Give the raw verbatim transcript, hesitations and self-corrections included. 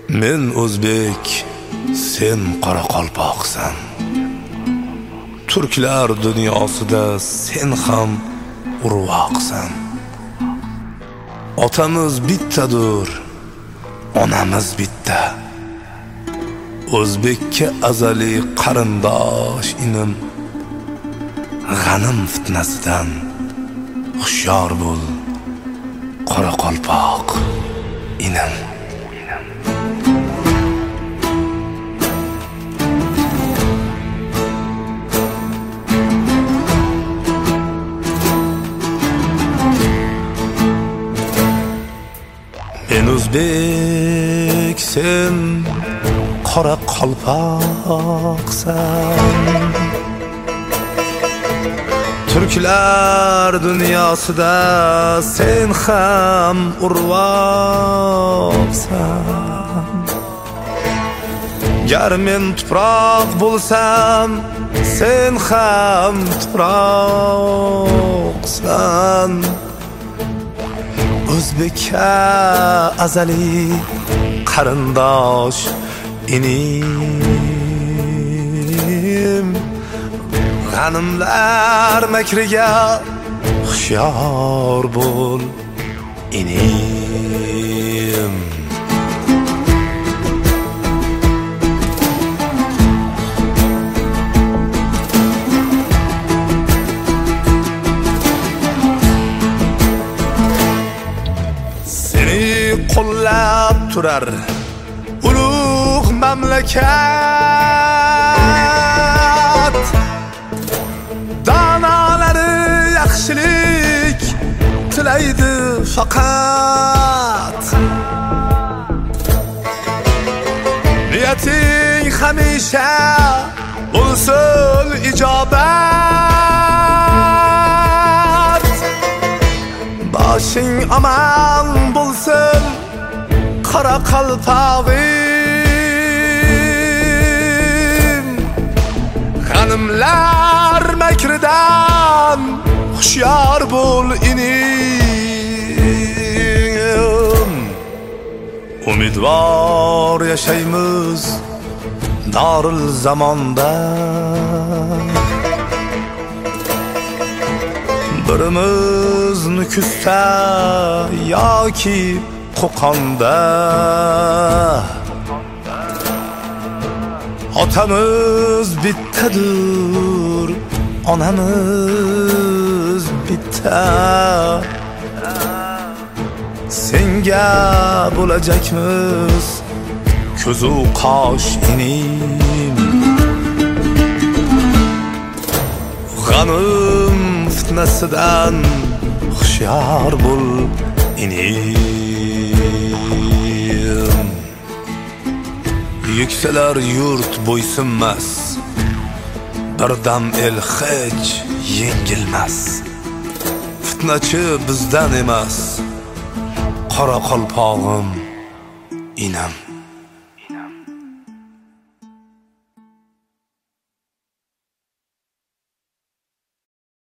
Men o'zbek, sen qoraqalpoqsan. Turklar dunyosida sen ham urvoqsan. Otamiz bittadir, onamiz bitta. O'zbekka azali qarindosh inim. G'anim fitnasidan hushyor bo'l, qoraqalpoq inim. Men o'zbek, sen qoraqalpoqsan. Turklar dunyosida sen ham urvoqsan. Gar men tuproq bo'lsam, sen ham tuproqsan. O'zbekka azali qarindosh inim. G'animlar makriga hushyor bo'l inim. Seni qo'llab turar ulug' mamlakat. Danalari yaxshilik tilaydi faqat. Niyating hamisha bo'lsin ijobat. Boshing aman bo'lsin qoraqalpog'im. G'animlar makridan hushyor bo'l inim. Umidvor yashaymiz dorul zamonda. Birimiz Nukusda yoki Qo'qonda. Otamiz bittadir, onamiz bitta. Senga bo'lajakmiz ko'zu qosh inim. G'anim fitnasidan hushyor bo'l inim. Yuksalar yurt bo'ysunmas, birdam el hech yengilmas. Fitnachi bizdan emas, qoraqalpog'im inam.